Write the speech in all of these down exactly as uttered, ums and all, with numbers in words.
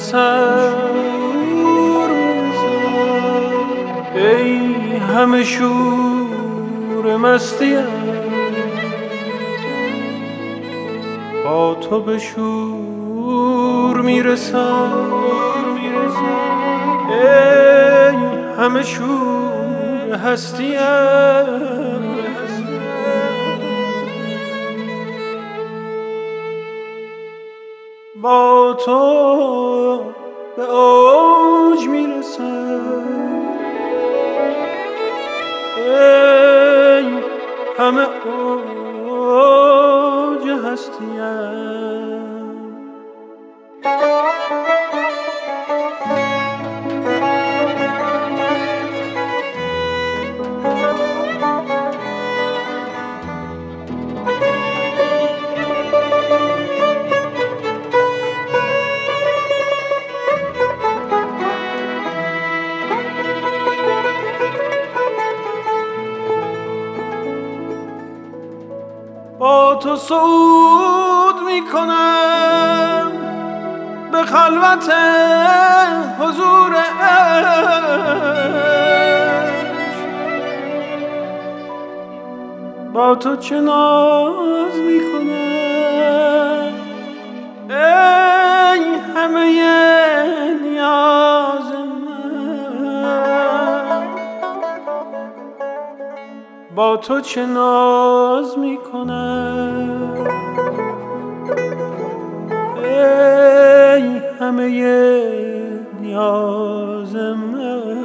سور میرسم، ای همه شور مستیم، با تو به شور میرسم، ای همه شور هستیم، با تو به اوج میرسم، ای همه اوج هستیم. با تو صعود می کنم به خلوت حضور عشق، با تو چه ناز می کنم ای همه نیاز من، با تو چه ناز می کنم ای همه نیاز من.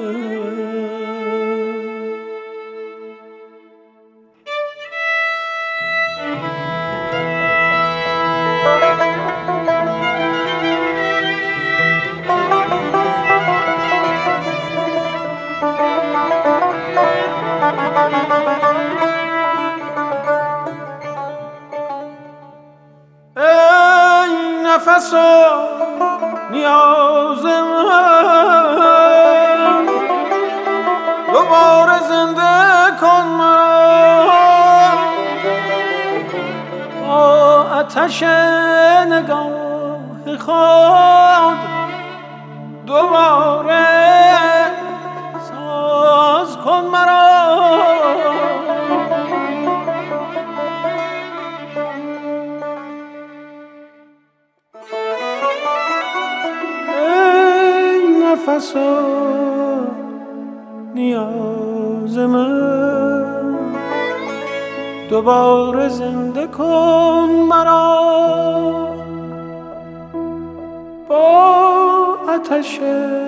نفس و نیاز من، دوباره زنده کن مرا با آتش نگاه خود، دوباره ساز کن مرا نفس و نیاز من، دوباره زنده کن مرا با آتش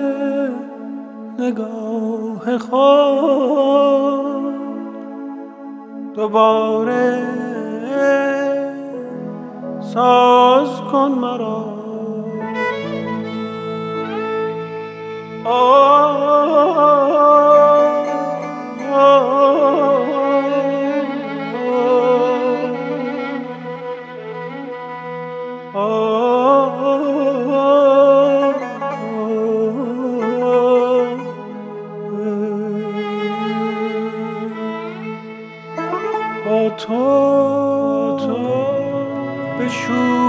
نگاه خود، دوباره ساز کن مرا. با تو به شور